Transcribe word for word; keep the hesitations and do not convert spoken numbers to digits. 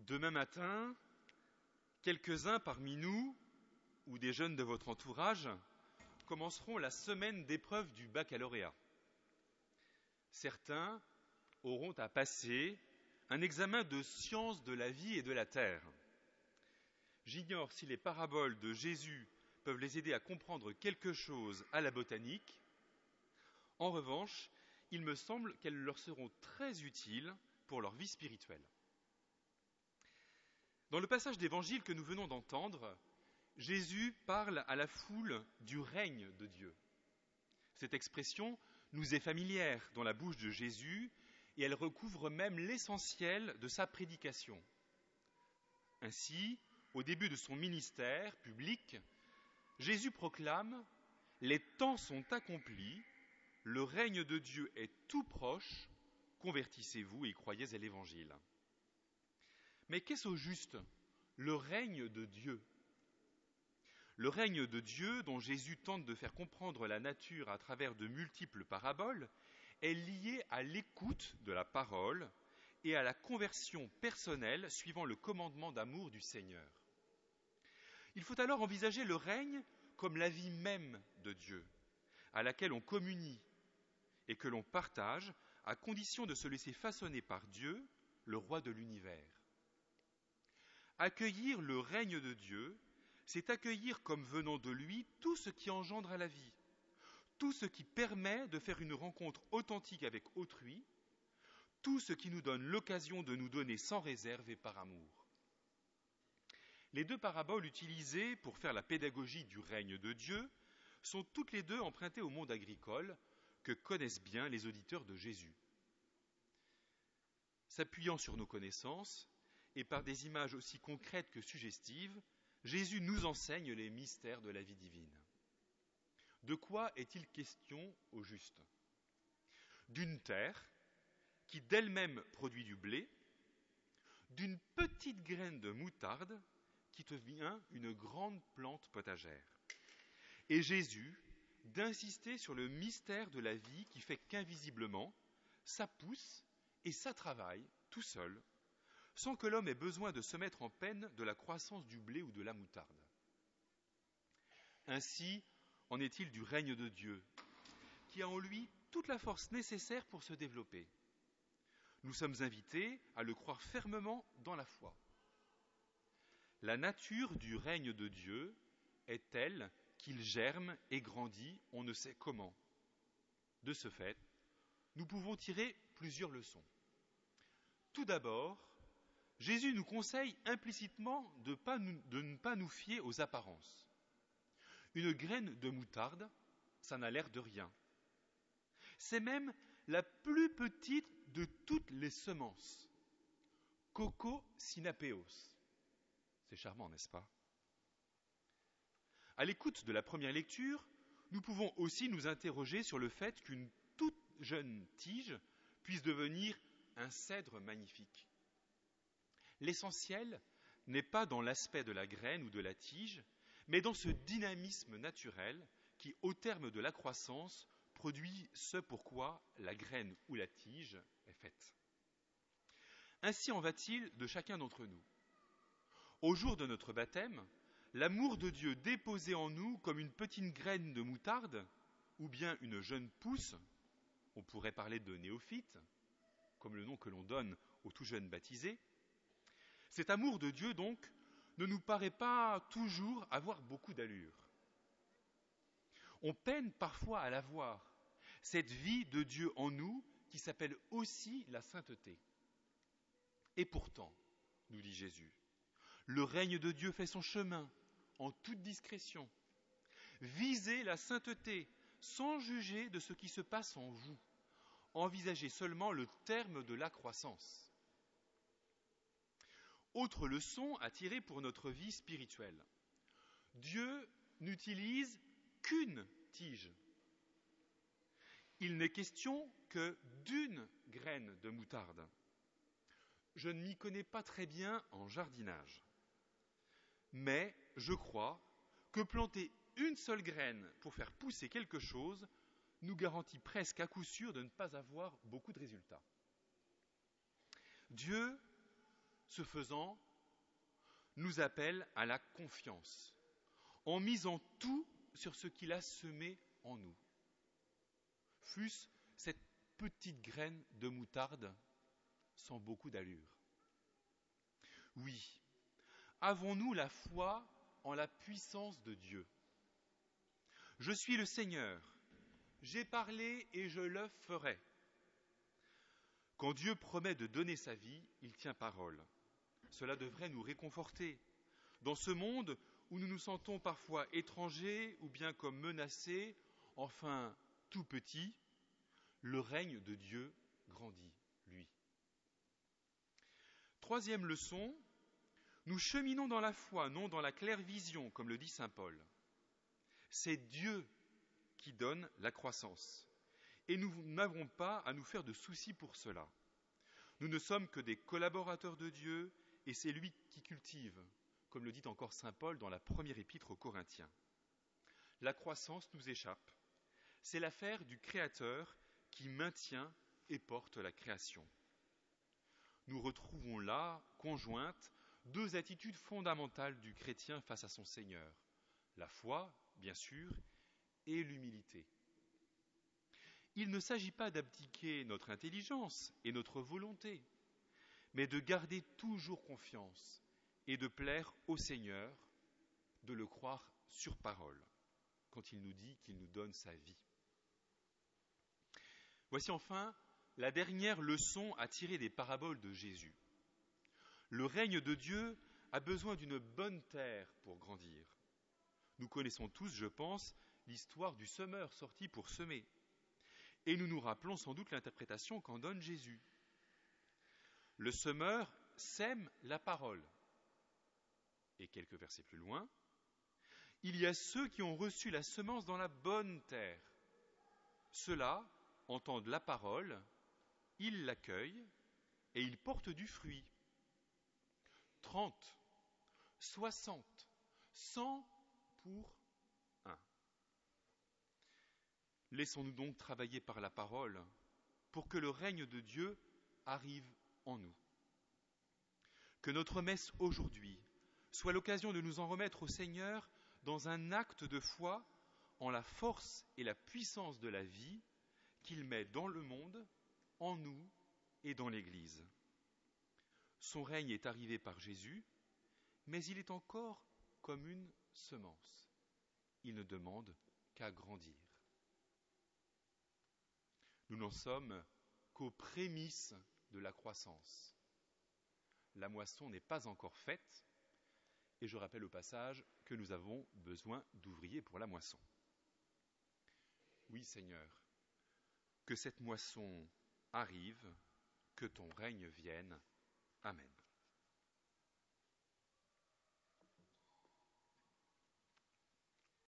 Demain matin, quelques-uns parmi nous, ou des jeunes de votre entourage, commenceront la semaine d'épreuve du baccalauréat. Certains auront à passer un examen de sciences de la vie et de la terre. J'ignore si les paraboles de Jésus peuvent les aider à comprendre quelque chose à la botanique. En revanche, il me semble qu'elles leur seront très utiles pour leur vie spirituelle. Dans le passage d'évangile que nous venons d'entendre, Jésus parle à la foule du règne de Dieu. Cette expression nous est familière dans la bouche de Jésus et elle recouvre même l'essentiel de sa prédication. Ainsi, au début de son ministère public, Jésus proclame « Les temps sont accomplis, le règne de Dieu est tout proche, convertissez-vous et croyez à l'Évangile. » Mais qu'est-ce au juste le règne de Dieu ? Le règne de Dieu, dont Jésus tente de faire comprendre la nature à travers de multiples paraboles, est lié à l'écoute de la parole et à la conversion personnelle suivant le commandement d'amour du Seigneur. Il faut alors envisager le règne comme la vie même de Dieu, à laquelle on communie et que l'on partage à condition de se laisser façonner par Dieu, le roi de l'univers. Accueillir le règne de Dieu, c'est accueillir comme venant de lui tout ce qui engendre à la vie, tout ce qui permet de faire une rencontre authentique avec autrui, tout ce qui nous donne l'occasion de nous donner sans réserve et par amour. Les deux paraboles utilisées pour faire la pédagogie du règne de Dieu sont toutes les deux empruntées au monde agricole que connaissent bien les auditeurs de Jésus. S'appuyant sur nos connaissances et par des images aussi concrètes que suggestives, Jésus nous enseigne les mystères de la vie divine. De quoi est-il question au juste ? D'une terre qui d'elle-même produit du blé, d'une petite graine de moutarde qui devient une grande plante potagère. Et Jésus d'insister sur le mystère de la vie qui fait qu'invisiblement, ça pousse et ça travaille tout seul, sans que l'homme ait besoin de se mettre en peine de la croissance du blé ou de la moutarde. Ainsi en est-il du règne de Dieu, qui a en lui toute la force nécessaire pour se développer. Nous sommes invités à le croire fermement dans la foi. La nature du règne de Dieu est telle qu'il germe et grandit, on ne sait comment. De ce fait, nous pouvons tirer plusieurs leçons. Tout d'abord, Jésus nous conseille implicitement de, pas nous, de ne pas nous fier aux apparences. Une graine de moutarde, ça n'a l'air de rien. C'est même la plus petite de toutes les semences. Coco sinapeos. C'est charmant, n'est-ce pas ? À l'écoute de la première lecture, nous pouvons aussi nous interroger sur le fait qu'une toute jeune tige puisse devenir un cèdre magnifique. L'essentiel n'est pas dans l'aspect de la graine ou de la tige, mais dans ce dynamisme naturel qui, au terme de la croissance, produit ce pour quoi la graine ou la tige est faite. Ainsi en va-t-il de chacun d'entre nous. Au jour de notre baptême, l'amour de Dieu déposé en nous comme une petite graine de moutarde ou bien une jeune pousse, on pourrait parler de néophyte, comme le nom que l'on donne aux tout jeunes baptisés. Cet amour de Dieu, donc, ne nous paraît pas toujours avoir beaucoup d'allure. On peine parfois à la voir, cette vie de Dieu en nous qui s'appelle aussi la sainteté. Et pourtant, nous dit Jésus, le règne de Dieu fait son chemin en toute discrétion. Visez la sainteté sans juger de ce qui se passe en vous. Envisagez seulement le terme de la croissance. Autre leçon à tirer pour notre vie spirituelle. Dieu n'utilise qu'une tige. Il n'est question que d'une graine de moutarde. Je ne m'y connais pas très bien en jardinage, mais je crois que planter une seule graine pour faire pousser quelque chose nous garantit presque à coup sûr de ne pas avoir beaucoup de résultats. Dieu Ce faisant, nous appelle à la confiance, en misant tout sur ce qu'il a semé en nous. Fût-ce cette petite graine de moutarde sans beaucoup d'allure. Oui, avons-nous la foi en la puissance de Dieu? Je suis le Seigneur, j'ai parlé et je le ferai. Quand Dieu promet de donner sa vie, il tient parole. Cela devrait nous réconforter. Dans ce monde où nous nous sentons parfois étrangers ou bien comme menacés, enfin tout petits, le règne de Dieu grandit, lui. Troisième leçon, nous cheminons dans la foi, non dans la claire vision, comme le dit saint Paul. C'est Dieu qui donne la croissance. Et nous n'avons pas à nous faire de soucis pour cela. Nous ne sommes que des collaborateurs de Dieu et c'est lui qui cultive, comme le dit encore saint Paul dans la première épître aux Corinthiens. La croissance nous échappe. C'est l'affaire du Créateur qui maintient et porte la création. Nous retrouvons là, conjointes, deux attitudes fondamentales du chrétien face à son Seigneur. La foi, bien sûr, et l'humilité. Il ne s'agit pas d'abdiquer notre intelligence et notre volonté, mais de garder toujours confiance et de plaire au Seigneur, de le croire sur parole, quand il nous dit qu'il nous donne sa vie. Voici enfin la dernière leçon à tirer des paraboles de Jésus. Le règne de Dieu a besoin d'une bonne terre pour grandir. Nous connaissons tous, je pense, l'histoire du semeur sorti pour semer. Et nous nous rappelons sans doute l'interprétation qu'en donne Jésus. Le semeur sème la parole. Et quelques versets plus loin, il y a ceux qui ont reçu la semence dans la bonne terre. Ceux-là entendent la parole, ils l'accueillent et ils portent du fruit. Trente, soixante, cent pour un. Laissons-nous donc travailler par la parole pour que le règne de Dieu arrive en nous. Que notre messe aujourd'hui soit l'occasion de nous en remettre au Seigneur dans un acte de foi en la force et la puissance de la vie qu'il met dans le monde, en nous et dans l'Église. Son règne est arrivé par Jésus, mais il est encore comme une semence. Il ne demande qu'à grandir. Nous n'en sommes qu'aux prémices de la croissance. La moisson n'est pas encore faite, et je rappelle au passage que nous avons besoin d'ouvriers pour la moisson. Oui, Seigneur, que cette moisson arrive, que ton règne vienne. Amen.